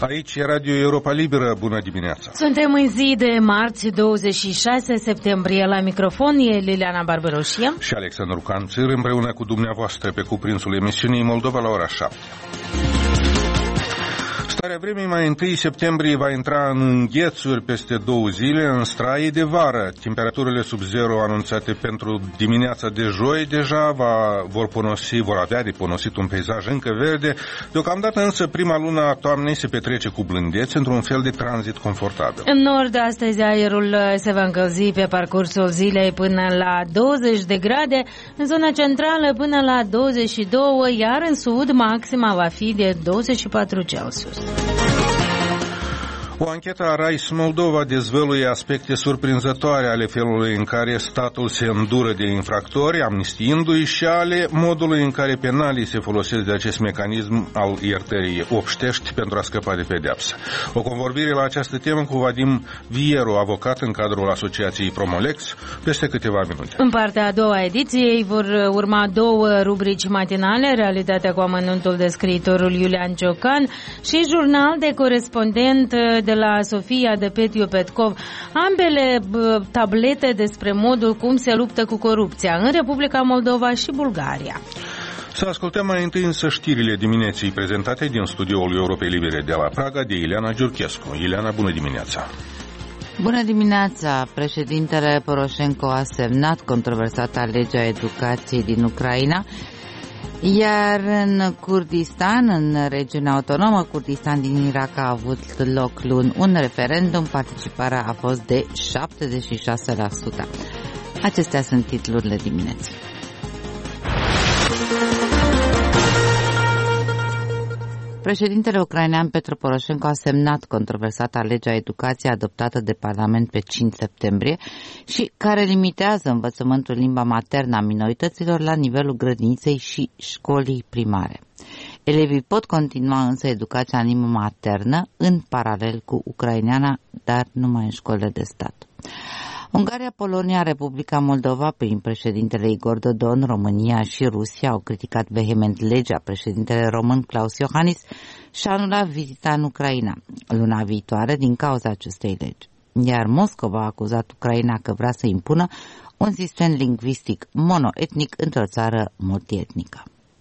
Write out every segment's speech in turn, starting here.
Aici e Radio Europa Liberă, bună dimineața! Suntem în zi de marți, 26 septembrie. La microfon e Liliana Barbaroșie și Alexandru Canțir, împreună cu dumneavoastră pe cuprinsul emisiunii Moldova la ora 7. Starea vremii mai 1 septembrie va intra în înghețuri peste 2 zile, în straie de vară. Temperaturile sub zero anunțate pentru dimineața de joi deja vor avea de ponosit un peisaj încă verde. Deocamdată însă prima lună a toamnei se petrece cu blândețe într-un fel de tranzit confortabil. În nord astăzi aerul se va încălzi pe parcursul zilei până la 20 de grade, în zona centrală până la 22, iar în sud maxima va fi de 24 Celsius. O anchetă a RAIS Moldova dezvăluie aspecte surprinzătoare ale felului în care statul se îndură de infractori, amnistiindu-i, și ale modului în care penalii se folosesc de acest mecanism al iertării obștești pentru a scăpa de pedeapsă. O convorbire la această temă cu Vadim Vieru, avocat în cadrul Asociației Promolex, peste câteva minute. În partea a doua ediției vor urma 2 rubrici matinale, Realitatea cu amănuntul de scriitorul Iulian Ciocan și Jurnal de corespondent de la Sofia de Petiu Petkov, ambele tablete despre modul cum se luptă cu corupția în Republica Moldova și Bulgaria. Să ascultăm mai întâi însă știrile dimineții prezentate din studioul Europei Libere de la Praga de Ileana Giurchescu. Ileana, bună dimineața! Bună dimineața! Președintele Poroșenko a semnat controversata legea educației din Ucraina, iar în Kurdistan, în regiunea autonomă Kurdistan din Irak, a avut loc luni un referendum. Participarea a fost de 76%. Acestea sunt titlurile dimineții. Președintele ucrainean Petro Poroșenko a semnat controversata legea educației adoptată de Parlament pe 5 septembrie și care limitează învățământul limba maternă a minorităților la nivelul grădiniței și școlii primare. Elevii pot continua însă educația în limba maternă în paralel cu ucraineana, dar numai în școlile de stat. Ungaria, Polonia, Republica Moldova, prin președintele Igor Dodon, România și Rusia au criticat vehement legea. Președintele român Klaus Iohannis și-a anulat vizita în Ucraina luna viitoare din cauza acestei legi. Iar Moscova a acuzat Ucraina că vrea să impună un sistem lingvistic monoetnic într-o țară multietnică.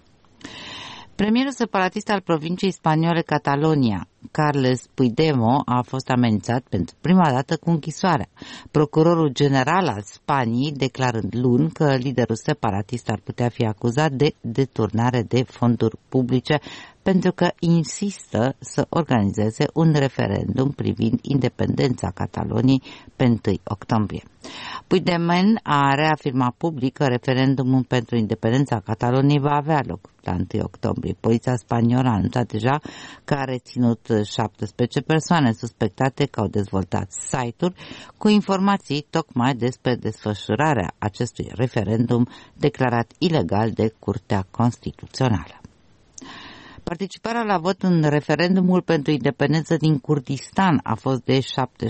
Premierul separatist al provinciei spaniole Catalonia, Carles Puigdemont, a fost amenințat pentru prima dată cu închisoarea. Procurorul general al Spaniei declarând luni că liderul separatist ar putea fi acuzat de deturnare de fonduri publice pentru că insistă să organizeze un referendum privind independența Cataloniei pe 1 octombrie. Puigdemont a reafirmat public că referendumul pentru independența Cataloniei va avea loc la 1 octombrie. Poliția spaniolă a anunțat deja că a reținut 17 persoane suspectate că au dezvoltat site-uri cu informații tocmai despre desfășurarea acestui referendum declarat ilegal de Curtea Constituțională. Participarea la vot în referendumul pentru independență din Kurdistan a fost de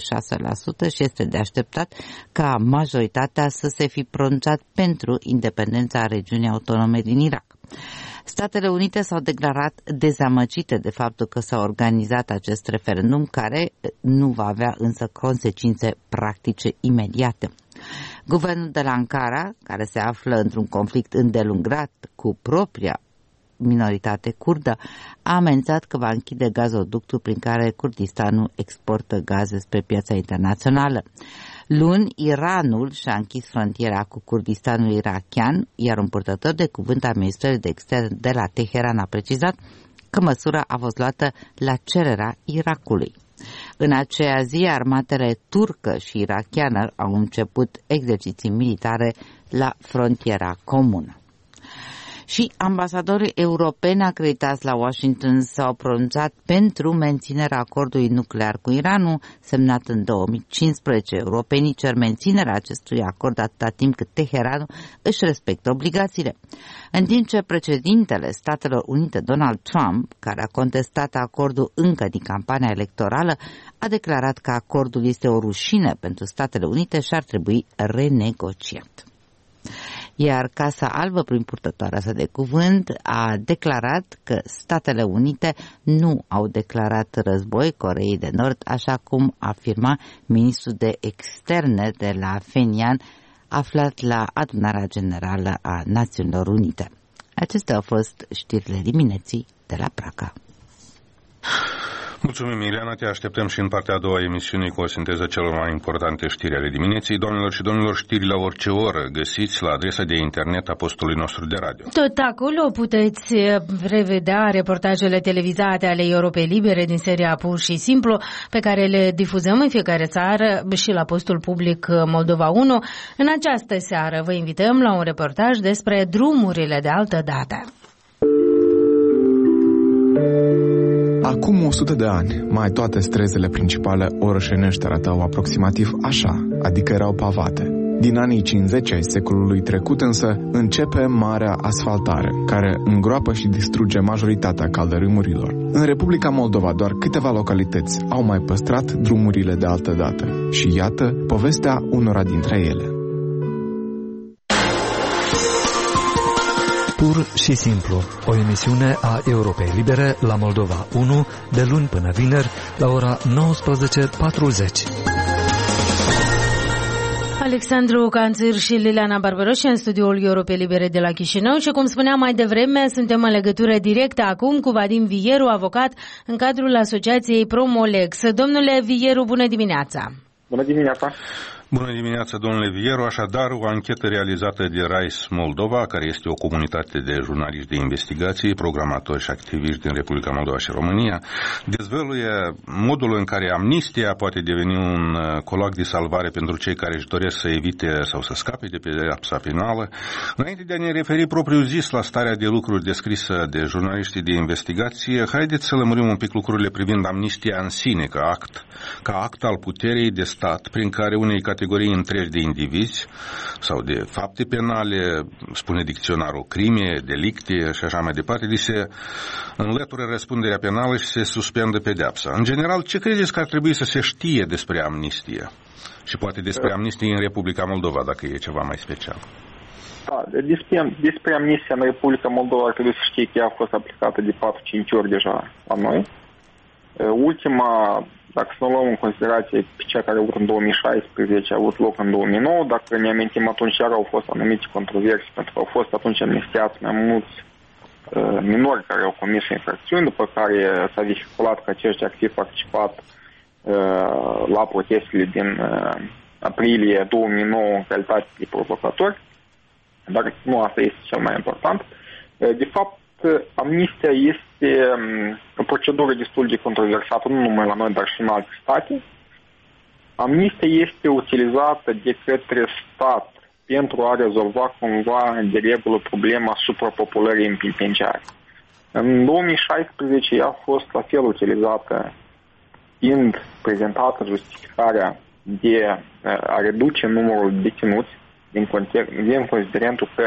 76% și este de așteptat ca majoritatea să se fi pronunțat pentru independența regiunii autonome din Irak. Statele Unite s-au declarat dezamăgite de faptul că s-a organizat acest referendum, care nu va avea însă consecințe practice imediate. Guvernul de la Ankara, care se află într-un conflict îndelungat cu propria minoritate kurdă, a amenințat că va închide gazoductul prin care Kurdistanul exportă gaze spre piața internațională. Luni, Iranul și-a închis frontiera cu Kurdistanul irakian, iar un purtător de cuvânt al Ministerului de Externe de la Teheran a precizat că măsura a fost luată la cererea Irakului. În aceea zi, armatele turcă și irakiană au început exerciții militare la frontiera comună. Și ambasadorii europeni acreditați la Washington s-au pronunțat pentru menținerea acordului nuclear cu Iranul, semnat în 2015. Europenii cer menținerea acestui acord atâta timp cât Teheranul își respectă obligațiile. În timp ce președintele Statelor Unite, Donald Trump, care a contestat acordul încă din campania electorală, a declarat că acordul este o rușine pentru Statele Unite și ar trebui renegociat. iar Casa Albă, prin purtătoarea sa de cuvânt, a declarat că Statele Unite nu au declarat război Coreei de Nord, așa cum afirma ministrul de externe de la Phenian, aflat la Adunarea Generală a Națiunilor Unite. Acestea au fost știrile dimineții de la Praga. Mulțumim, Ileana, te așteptăm și în partea a doua a emisiunii cu o sinteză celor mai importante știri ale dimineții. Doamnelor și domnilor, știri la orice oră găsiți la adresa de internet a postului nostru de radio. Tot acolo puteți revedea reportajele televizate ale Europei Libere din seria Pur și Simplu, pe care le difuzăm în fiecare seară și la postul public Moldova 1. În această seară vă invităm la un reportaj despre drumurile de altă dată. Acum 100 de ani, mai toate străzile principale orășenești arătau aproximativ așa, adică erau pavate. Din anii 50 ai secolului trecut însă începe marea asfaltare, care îngroapă și distruge majoritatea caldărâmurilor. În Republica Moldova doar câteva localități au mai păstrat drumurile de altă dată. Și iată povestea unora dintre ele. Pur și simplu, o emisiune a Europei Libere la Moldova 1, de luni până vineri, la ora 19:40. Alexandru Canțir și Liliana Barbaroș în studioul Europei Libere de la Chișinău și, cum spuneam mai devreme, suntem în legătură directă acum cu Vadim Vieru, avocat în cadrul Asociației Promolex. Domnule Vieru, bună dimineața! Bună dimineața! Bună dimineața, domnule Vieru. Așadar, o anchetă realizată de RISE Moldova, care este o comunitate de jurnaliști de investigații, programatori și activiști din Republica Moldova și România, dezvăluie modul în care amnistia poate deveni un colac de salvare pentru cei care își doresc să evite sau să scape de pedeapsa penală. Înainte de a ne referi propriu-zis la starea de lucruri descrisă de jurnaliștii de investigație, haideți să lămurim un pic lucrurile privind amnistia în sine, ca act al puterii de stat, prin care unei categorii întregi de indivizi sau de fapte penale, spune dicționarul, crime, delicte și așa mai departe, li se înlătură răspunderea penală și se suspendă pedeapsa. În general, ce credeți că ar trebui să se știe despre amnistie? Și poate despre amnistie în Republica Moldova, dacă e ceva mai special. Da, despre amnistia în Republica Moldova ar trebui să știe că ea a fost aplicată de 4-5 ori deja la noi. Ultima, dacă să nu luăm în considerație pe cea care a avut în 2016, a avut loc în 2009, dacă ne amintim, atunci chiar au fost anumite controverse, pentru că au fost atunci amnistiați mai mulți minori care au comis infracțiuni, după care s-a vehiculat că aceștia ar fi participat la protestele din aprilie 2009 în calitate de provocatori, dar nu asta este cel mai important. De fapt, amnistia este o procedură destul de controversată, nu numai la noi, dar și în alte state. Amnistia este utilizată de către stat pentru a rezolva cumva de regulă problema suprapopulării în penitenciare. În 2016 ea a fost la fel utilizată, fiind prezentată justificarea de a reduce numărul de deținuți din considerentul că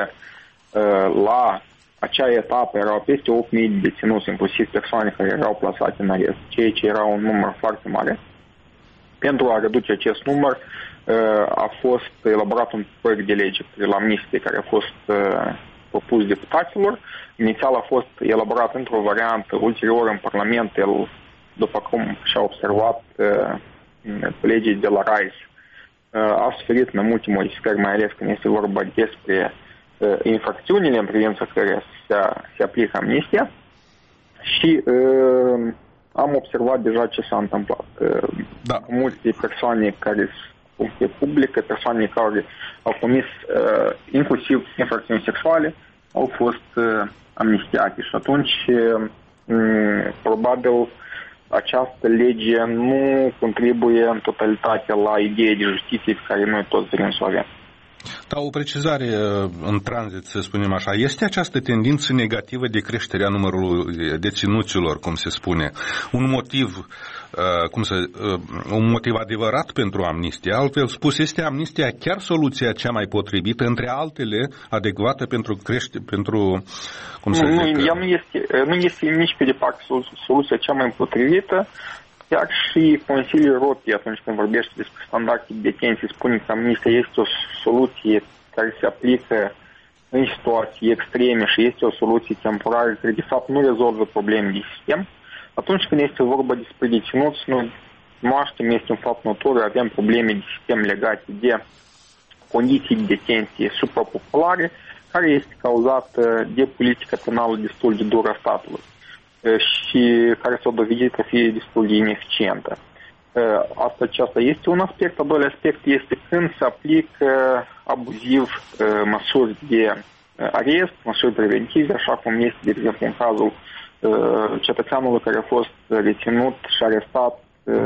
la acea etapă erau peste 8.000 de deținuți, inclusiv persoane care erau plasate în arest, ceea ce era un număr foarte mare. Pentru a reduce acest număr a fost elaborat un proiect de lege la amnistie care a fost propus deputaților. Inițial a fost elaborat într-o variantă, ulterior în Parlament, el, după cum și-a observat legii de la RISE, a suferit mai multe modificări, mai ales când este vorba despre infracțiunile în privința care se aplică amnistia și am observat deja ce s-a întâmplat. Da. Multe persoane care sunt funcție publică, persoane care au comis inclusiv infracțiuni sexuale, au fost amnistiate și atunci probabil această lege nu contribuie în totalitate la ideea de justiție pe care noi toți vrem să o avem. Da, o precizare în tranzit, să spunem așa. Este această tendință negativă de creșterea numărului deținuților, cum se spune, un motiv, un motiv adevărat pentru amnistie? Altfel spus, este amnistia chiar soluția cea mai potrivită, între altele adecvată pentru nu este nici pe departe soluția cea mai potrivită. Chiar și Consiliul Europei, atunci când vorbește despre standarde de detenție, spune că amnistia este o soluție care se aplică în situații extreme și este o soluție temporară care de fapt nu rezolvă probleme de sistem, atunci când este vorba despre deținuți, noi cunoaștem, este un fapt notoriu, avem probleme de sistem legate de condiții de detenție suprapopulare, care este cauzată de politica penală destul de dură a statului și care s-a dovedit a fi destul de ineficientă. Aceasta este un aspect. Al doilea aspect este când se aplică abuziv măsuri de arest, măsuri preventive, așa cum este, de exemplu, în cazul cetățeanului care a fost reținut și arestat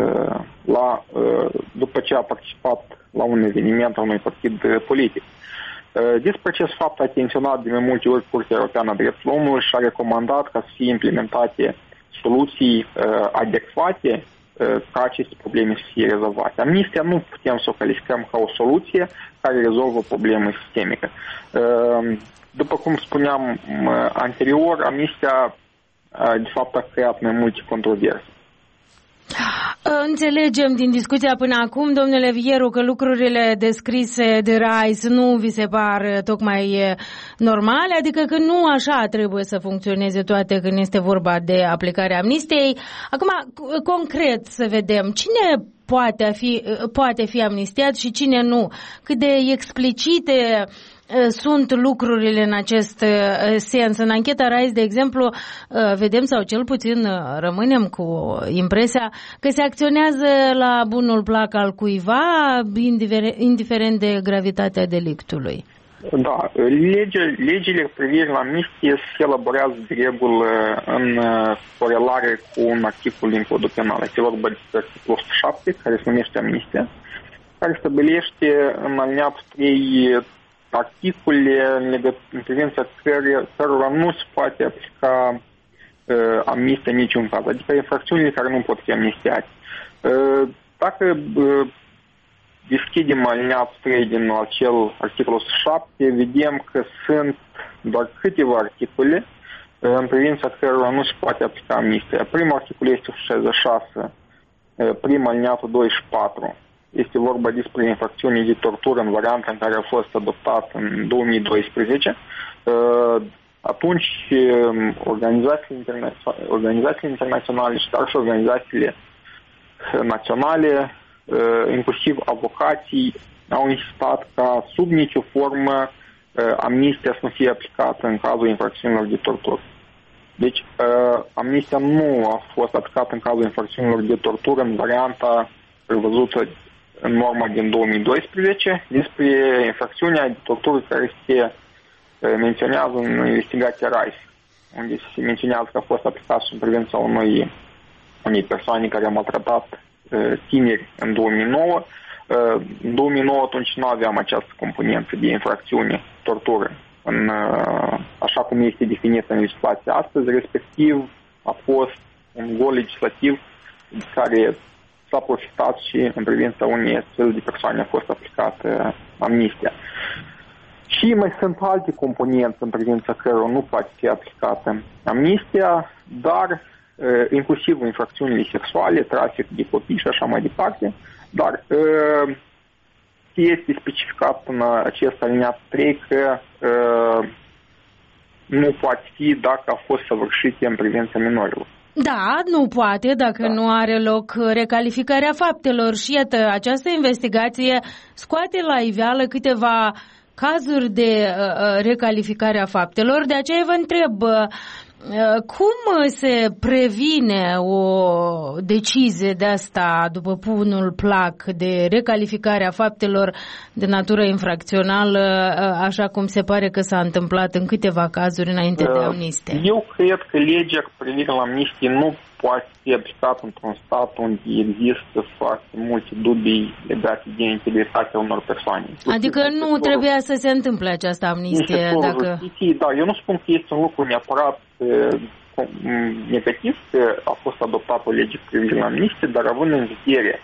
după ce a participat la un eveniment al unui partid politic. Despre acest fapt a atenționat de mai multe ori Curtea Europeană a Drepturilor Omului și a recomandat ca să fie implementate soluții adecvate ca aceste probleme să fie rezolvate. Amnistia nu putem să o calificăm ca o soluție care rezolvă o problemă sistemică. După cum spuneam anterior, amnistia de fapt a creat mai multe controverse. Înțelegem din discuția până acum, domnule Vieru, că lucrurile descrise de Rais nu vi se par tocmai normale, adică că nu așa trebuie să funcționeze toate când este vorba de aplicarea amnistiei. Acum, concret să vedem, cine poate fi amnistiat și cine nu? Cât de explicite sunt lucrurile în acest sens. În ancheta Rais, de exemplu, vedem, sau cel puțin rămânem cu impresia că se acționează la bunul plac al cuiva, indiferent de gravitatea delictului. Da, legile cu privire la amnistie se elaborează de regulă în corelare cu un articol din Codul Penal. Este vorba despre articolul 107, care se numește amnistia, care stabilește în alineatul 3 articole în privința cărora nu se poate aplica amnistia în niciun caz, adică infracțiunile care nu pot fi amnistiate. Dacă deschidem alineatul 3 din acel articol 107, vedem că sunt doar câteva articole în privința cărora nu se poate aplica amnistia. Primul articol este 166, primul alineatul 2 și 4. Este vorba despre infracțiuni de tortură în varianta în care a fost adoptat în 2012. Atunci organizațiile internaționale și chiar și organizațiile naționale, inclusiv avocații, au insistat ca sub nicio formă amnistia să nu fie aplicată în cazul infracțiunilor de tortură. Deci amnistia nu a fost aplicată în cazul infracțiunilor de tortură în varianta prevăzută în norma din 2012 despre infracțiunea de tortură care se menționează în investigația Rais, unde se menționează că a fost aplicat în privința unei persoane care a maltratat tineri în 2009. În 2009 atunci nu aveam această componentă de infracțiune, tortură, așa cum este definită în legislația astăzi, respectiv a fost un gol legislativ de care s-a profitat și în privința unei astfel de persoane a fost aplicată amnistia. Și mai sunt alte componente în privința cărora nu poate fi aplicată amnistia, dar inclusiv infracțiunile sexuale, trafic de copii și așa mai departe, dar este specificat în acest alineat 3 că nu poate fi dacă a fost săvârșite în privința minorilor. Da, nu poate dacă nu are loc recalificarea faptelor și iată, această investigație scoate la iveală câteva cazuri de recalificare a faptelor, de aceea vă întreb cum se previne o decizie de asta după punul plac de recalificare a faptelor de natură infracțională, așa cum se pare că s-a întâmplat în câteva cazuri înainte de amnistie? Eu cred că legea cu privire la amnistie nu poate fi aplicată într-un stat unde există foarte multe dubii legate de integritatea unor persoane. Adică nu trebuia să se întâmple această amnistie? Da, eu nu spun că este un lucru neapărat negativ că a fost adoptată o lege cu privire la amnistie, dar având în vedere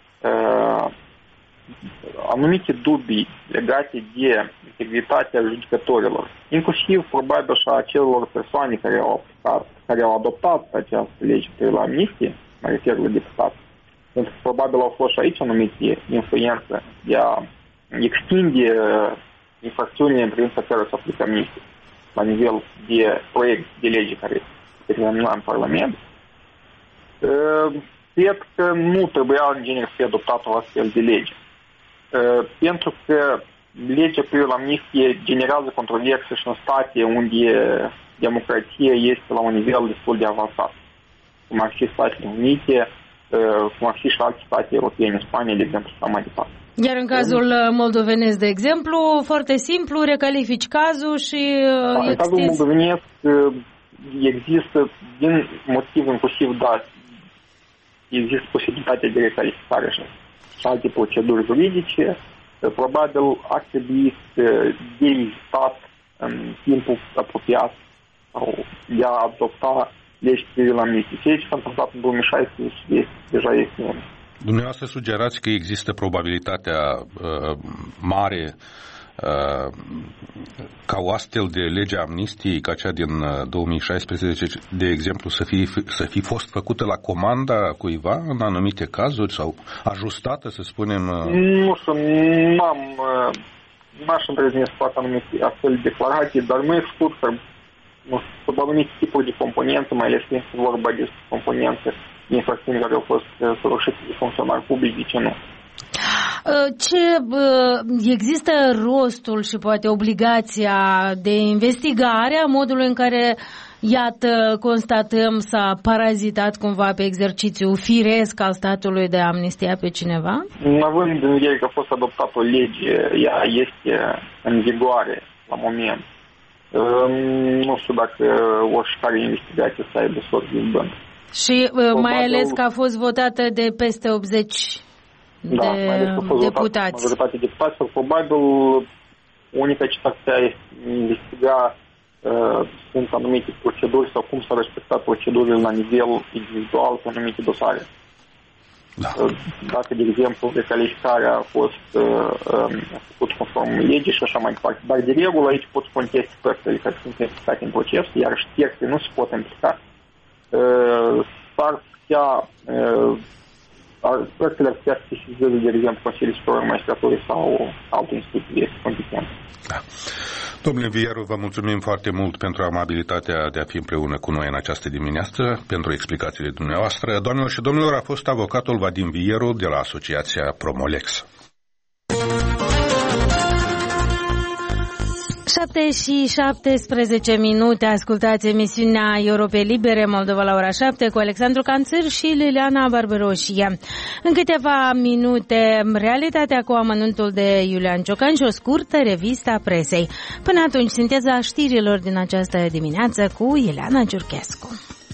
anumite dubii legate de integritatea judecătorilor, inclusiv probabil și a acelor persoane care au adoptat această lege cu privire la amnistie, mă refer la deputați, pentru că probabil au fost și aici anumite influențe de a extinde infracțiunile în privința care se aplică amnistie la nivel de proiect de lege care se examina în Parlament, cred că nu trebuia în genere să fie adoptată o astfel de lege. Pentru că legea privind amnistie generează controverse și în state unde democrația este la un nivel destul de avansat, cum ar fi Statele Unite, cum ar fi și alte state europene, Spania, de exemplu, sau mai departe. Iar în cazul moldovenesc, de exemplu, foarte simplu, recalifici cazul și în cazul moldovenesc există, din motiv inclusiv, există posibilitatea de recalificare și alte proceduri juridice. Probabil ar trebui de evitat în timpul apropiat sau de a adopta legi privind amnistie. Ceea ce s-a întâmplat în 2016 deja este un. Dumneavoastră sugerați că există probabilitatea mare ca o astfel de lege a amnistiei, ca cea din 2016, de exemplu, să fi fost făcută la comanda cuiva în anumite cazuri sau ajustată, să spunem? Nu știu, n-aș îndrăzni să fac anumite astfel de declarații, dar nu exclud că sunt anumite tipuri de componențe, mai ales când este vorba de componențe de infracțiuni care au fost săvârșite de funcționari publici, de ce nu? Există rostul și poate obligația de investigare a modului în care, iată, constatăm s-a parazitat cumva pe exercițiul firesc al statului de a amnistia pe cineva? Având în vedere că a fost adoptată o lege, ea este în vigoare la moment. Nu știu dacă oricare investigație să aibă sort din bani. Și mai ales că a fost votată de peste 80 de deputați. Majoritatea deputaților, probabil unica ce s-ar putea investiga sunt anumite proceduri sau cum s-au respectat procedurile la nivel individual cu anumite dosare. Da. Dacă, de exemplu, recalificarea a fost făcut conform legii și așa mai departe. Dar, de regulă, aici pot conteste părțile care sunt implicate în proces, iar și terțe nu se pot implica. S-ar putea părțile ar putea să se sesizeze, de exemplu, Consiliul Superior al Magistraturii sau alte instituții competente. Da. Domnule Vieru, vă mulțumim foarte mult pentru amabilitatea de a fi împreună cu noi în această dimineață, pentru explicațiile dumneavoastră. Doamnelor și domnilor, a fost avocatul Vadim Vieru de la Asociația Promolex. 7:17, ascultați emisiunea Europei Libere, Moldova la ora 7, cu Alexandru Canțir și Liliana Barberoșia. În câteva minute, realitatea cu amănuntul de Iulian Ciocan și o scurtă revistă a presei. Până atunci, sinteza știrilor din această dimineață cu Ileana Giurchescu.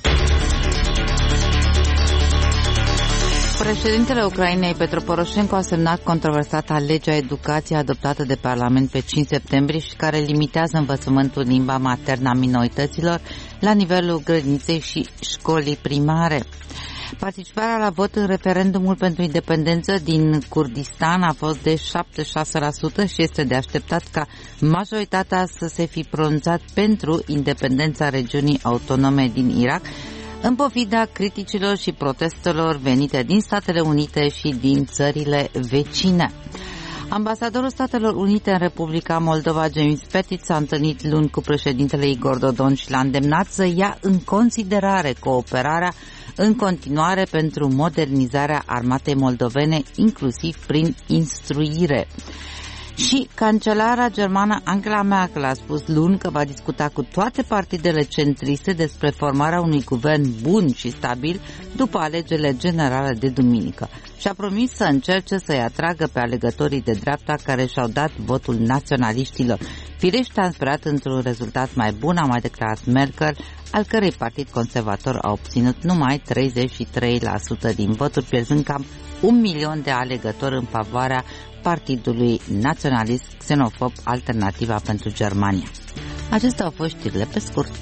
Președintele Ucrainei, Petro Poroșenko, a semnat controversata legea educației adoptată de Parlament pe 5 septembrie și care limitează învățământul limba maternă a minorităților la nivelul grădiniței și școlii primare. Participarea la vot în referendumul pentru independență din Kurdistan a fost de 76% și este de așteptat ca majoritatea să se fi pronunțat pentru independența regiunii autonome din Irak, în pofida criticilor și protestelor venite din Statele Unite și din țările vecine. Ambasadorul Statelor Unite în Republica Moldova, James Pettit, s-a întâlnit luni cu președintele Igor Dodon și l-a îndemnat să ia în considerare cooperarea în continuare pentru modernizarea armatei moldovene, inclusiv prin instruire. Și cancelara germană Angela Merkel a spus luni că va discuta cu toate partidele centriste despre formarea unui guvern bun și stabil după alegerile generale de duminică și a promis să încerce să-i atragă pe alegătorii de dreapta care și-au dat votul naționaliștilor. Firește, a sperat într-un rezultat mai bun, a mai declarat Merkel, al cărei partid conservator a obținut numai 33% din voturi, pierzând cam 1 milion de alegători în favoarea Partidului Naționalist Xenofob, Alternativa pentru Germania. Acestea au fost știrile pe scurt.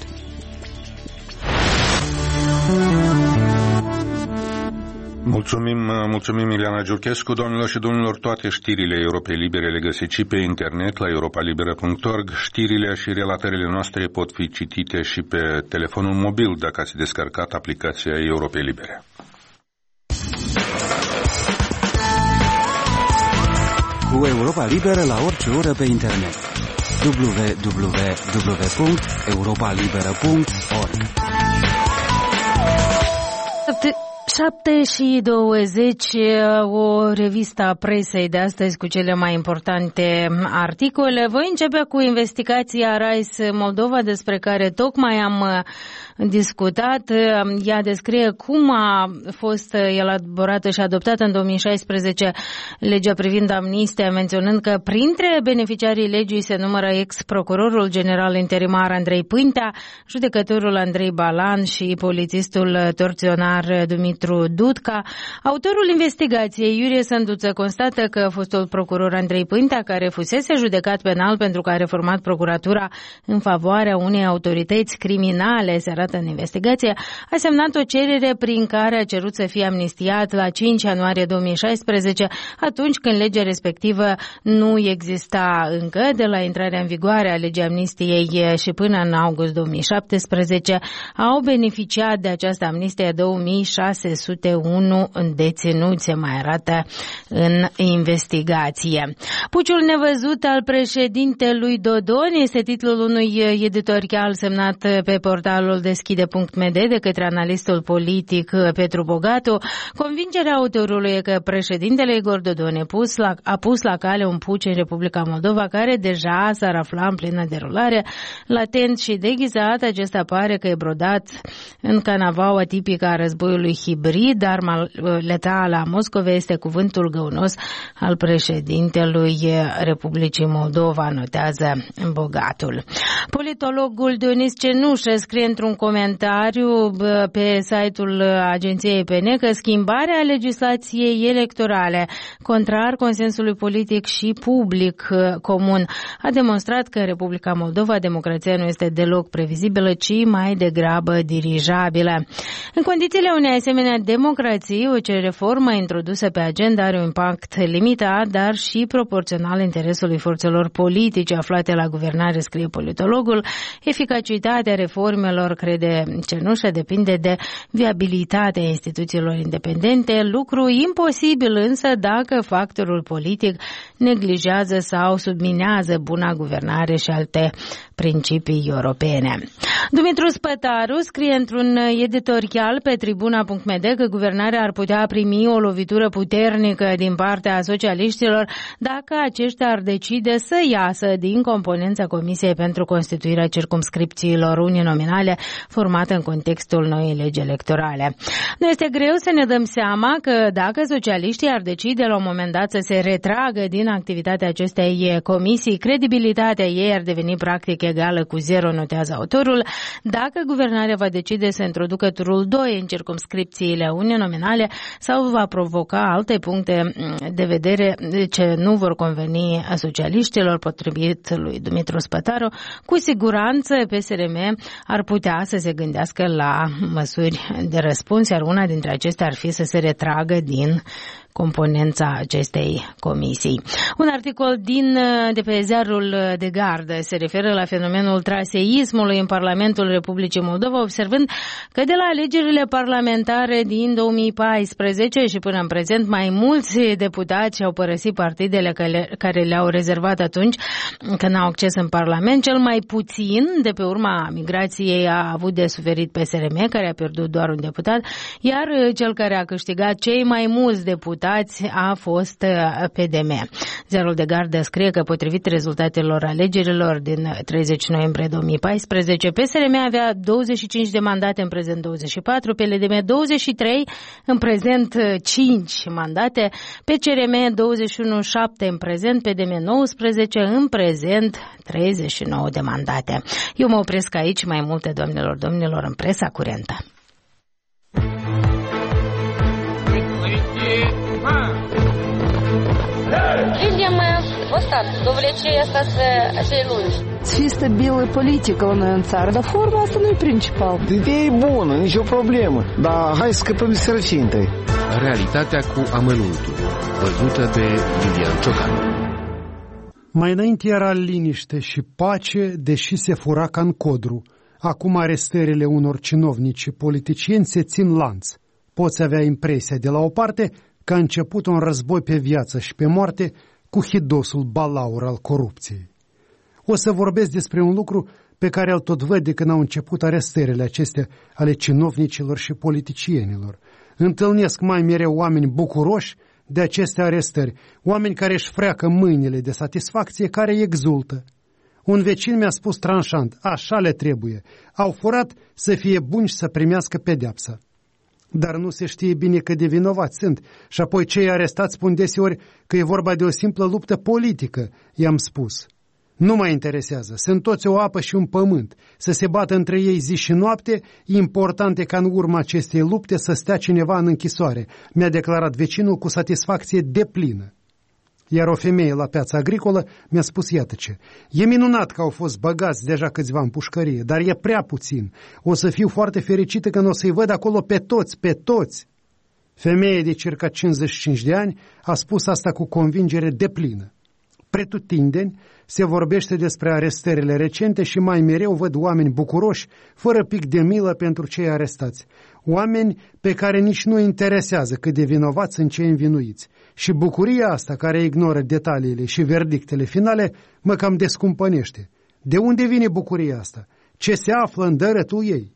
Mulțumim Ileana Giurchescu. Doamnelor și domnilor, toate știrile Europei Libere le găsiți și pe internet la europalibera.org. Știrile și relatările noastre pot fi citite și pe telefonul mobil dacă ați descărcat aplicația Europei Libere. cu Europa Liberă la orice oră pe internet. www.europalibera.org 7:20, o revistă a presei de astăzi cu cele mai importante articole. Voi începe cu investigația RISE Moldova, despre care tocmai am discutat. Ea descrie cum a fost elaborată și adoptată în 2016 legea privind amnistia, menționând că printre beneficiarii legii se numără ex-procurorul general interimar Andrei Pântea, judecătorul Andrei Balan și polițistul torționar Dumitru Dudca. Autorul investigației, Iurie Sânduță, constată că fostul procuror Andrei Pântea, care fusese judecat penal pentru că a reformat procuratura în favoarea unei autorități criminale, se arată în investigație, a semnat o cerere prin care a cerut să fie amnistiat la 5 ianuarie 2016, atunci când legea respectivă nu exista încă. De la intrarea în vigoare a legii amnistiei și până în august 2017 au beneficiat de această amnistie 2601 deținuți, se mai arată în investigație. Puciul nevăzut al președintelui Dodon este titlul unui editorial semnat pe portalul Deschide.md de către analistul politic Petru Bogatu. Convingerea autorului e că președintele Igor Dodon a pus la cale un puci în Republica Moldova care deja s-ar afla în plină derulare. Latent și deghizat, acesta pare că e brodat în canavaua tipică a războiului hibrid. Arma letală a Moscovei este cuvântul găunos al președintelui Republicii Moldova, notează Bogatul. Politologul Dionis Cenușă scrie într-un comentariu pe site-ul agenției EPN că schimbarea legislației electorale, contrar consensului politic și public comun, a demonstrat că în Republica Moldova democrația nu este deloc previzibilă, ci mai degrabă dirijabilă. În condițiile unei asemenea democrații, orice reformă introdusă pe agenda are un impact limitat, dar și proporțional interesului forțelor politice aflate la guvernare, scrie politologul. Eficacitatea reformelor, crede Cenușă, depinde de viabilitatea instituțiilor independente, lucru imposibil însă dacă factorul politic neglijează sau subminează buna guvernare și alte principii europene. Dumitru Spătaru scrie într-un editorial pe tribuna.md că guvernarea ar putea primi o lovitură puternică din partea socialiștilor dacă aceștia ar decide să iasă din componența Comisiei pentru constituirea circumscripțiilor uninominale formată în contextul noii legi electorale. Nu este greu să ne dăm seama că dacă socialiștii ar decide la un moment dat să se retragă din activitatea acestei comisii, credibilitatea ei ar deveni practic egală cu zero, notează autorul. Dacă guvernarea va decide să introducă turul 2 în circumscripțiile uninominale sau va provoca alte puncte de vedere ce nu vor conveni socialiștilor, potrivit lui Dumitru Spătaru, cu siguranță PSRM ar putea să se gândească la măsuri de răspuns, iar una dintre acestea ar fi să se retragă din componența acestei comisii. Un articol de pe ziarul de Gardă se referă la fenomenul traseismului în Parlamentul Republicii Moldova, observând că de la alegerile parlamentare din 2014 și până în prezent mai mulți deputați au părăsit partidele care le-au rezervat atunci când au acces în Parlament. Cel mai puțin de pe urma migrației a avut de suferit PSRM, care a pierdut doar un deputat, iar cel care a câștigat cei mai mulți deputați a fost PDM. Ziarul de Gardă scrie că potrivit rezultatelor alegerilor din 30 noiembrie 2014, PSRM avea 25 de mandate, în prezent 24, PLDM 23, în prezent 5 mandate, PCRM 21,7 în prezent, PDM 19, în prezent 39 de mandate. Eu mă opresc aici, mai multe, doamnelor, domnilor, în presa curentă. Видим вот так, довлечение acei lungi. Să fie stabilă politică la noi în țară, dar forma asta nu e principal. Ideea e bună, nicio problemă, dar hai să scăpăm de sărăcinte. Realitatea cu amănuntul, văzută de Iulian Ciocan. Mai înainte era liniște și pace, deși se fura ca în codru. Acum arestările unor cinovnici și politicieni se țin lanț. Poți avea impresia de la o parte că a început un război pe viață și pe moarte, cu hidosul balaur al corupției. O să vorbesc despre un lucru pe care îl tot văd de când au început arestările acestea ale cinovnicilor și politicienilor. Întâlnesc mai mereu oameni bucuroși de aceste arestări, oameni care își freacă mâinile de satisfacție, care exultă. Un vecin mi-a spus tranșant, așa le trebuie, au furat să fie buni și să primească pedeapsa. Dar nu se știe bine cât de vinovați sunt și apoi cei arestați spun deseori că e vorba de o simplă luptă politică, i-am spus. Nu mă interesează, sunt toți o apă și un pământ, să se bată între ei zi și noapte, important e ca în urma acestei lupte să stea cineva în închisoare, mi-a declarat vecinul cu satisfacție deplină. Iar o femeie la piața agricolă mi-a spus, iată ce, e minunat că au fost băgați deja câțiva în pușcărie, dar e prea puțin, o să fiu foarte fericită când o să-i văd acolo pe toți. Femeie de circa 55 de ani a spus asta cu convingere deplină. Pretutindeni se vorbește despre arestările recente și mai mereu văd oameni bucuroși, fără pic de milă pentru cei arestați. Oameni pe care nici nu interesează cât de vinovați sunt cei învinuiți. Și bucuria asta care ignoră detaliile și verdictele finale mă cam descumpănește. De unde vine bucuria asta? Ce se află în dărătul ei?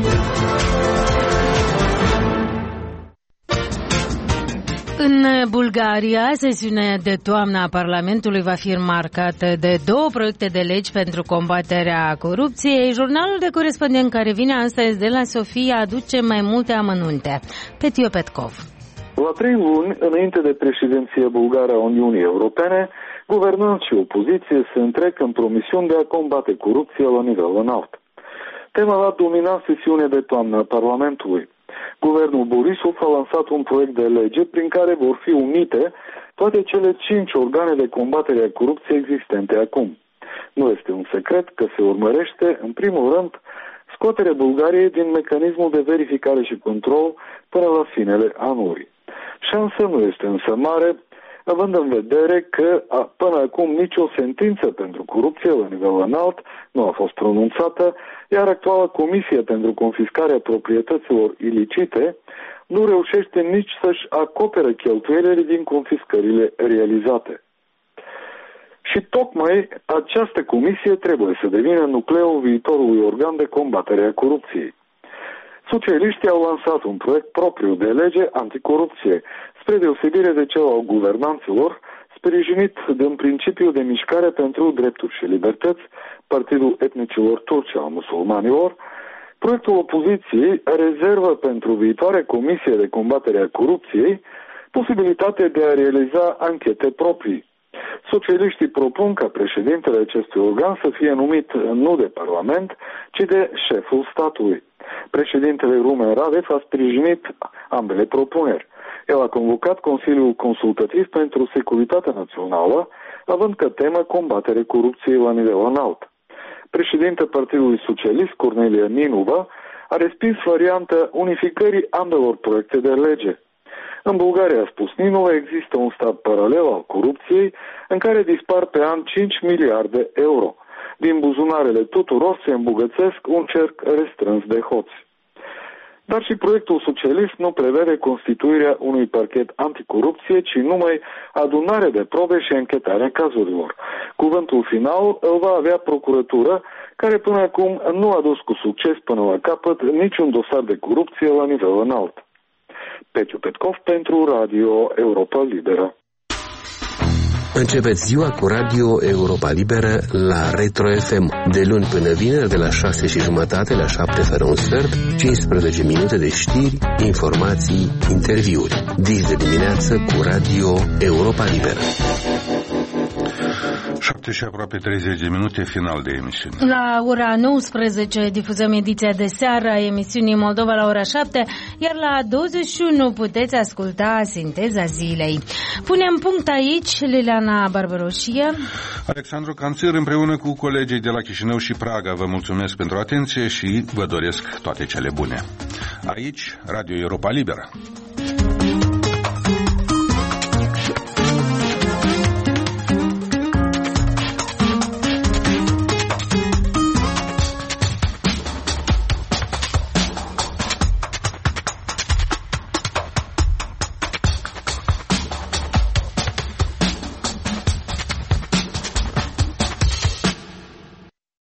În Bulgaria, sesiunea de toamnă a Parlamentului va fi marcată de 2 proiecte de legi pentru combaterea corupției. Jurnalul de corespondent care vine astăzi de la Sofia aduce mai multe amănunte. Petio Petkov. La 3 luni, înainte de președinția bulgară a Uniunii Europene, guvernanți și opoziție se întrec în promisiuni de a combate corupția la nivel înalt. Tema va domina sesiunea de toamnă a Parlamentului. Guvernul Borisov a lansat un proiect de lege prin care vor fi unite toate cele 5 organe de combatere a corupției existente acum. Nu este un secret că se urmărește, în primul rând, scoaterea Bulgariei din mecanismul de verificare și control până la finele anului. Șansa nu este însă mare, având în vedere că până acum nicio sentință pentru corupție la nivel înalt nu a fost pronunțată, iar actuala Comisie pentru confiscarea proprietăților ilicite nu reușește nici să-și acopere cheltuielile din confiscările realizate. Și tocmai această comisie trebuie să devină nucleul viitorului organ de combatere a corupției. Socialiștii au lansat un proiect propriu de lege anticorupție, spre deosebire de cel al guvernanților, sprijinit din principiul de mișcare pentru drepturi și libertăți, Partidul Etnicilor Turci al Musulmanilor. Proiectul opoziției rezervă pentru viitoarea comisie de combatere a corupției posibilitatea de a realiza anchete proprii. Socialiștii propun ca președintele acestui organ să fie numit nu de Parlament, ci de șeful statului. Președintele Rumen Radev a sprijinit ambele propuneri. El a convocat Consiliul Consultativ pentru Securitatea Națională, având ca temă combatere corupției la nivel înalt. Președintele Partidului Socialist, Cornelia Ninova, a respins varianta unificării ambelor proiecte de lege. În Bulgaria, a spus Ninova, există un stat paralel al corupției în care dispar pe an 5 miliarde euro. Din buzunarele tuturor se îmbogățesc un cerc restrâns de hoți. Dar și proiectul socialist nu prevede constituirea unui parchet anticorupție, ci numai adunarea de probe și anchetarea cazurilor. Cuvântul final îl va avea procuratura, care până acum nu a dus cu succes până la capăt niciun dosar de corupție la nivel înalt. Petio Petkov pentru Radio Europa Liberă. Începeți ziua cu Radio Europa Liberă la Retro FM. De luni până vineri, de la 6:30 la 7:15, 15 minute de știri, informații, interviuri. Dis de dimineață cu Radio Europa Liberă. 7 și aproape 30 de minute, final de emisiune. La ora 19 difuzăm ediția de seară a emisiunii Moldova la ora 7, iar la 21 puteți asculta Sinteza Zilei. Punem punct aici, Liliana Barbaroșie. Alexandru Canțir, împreună cu colegii de la Chișinău și Praga, vă mulțumesc pentru atenție și vă doresc toate cele bune. Aici, Radio Europa Liberă.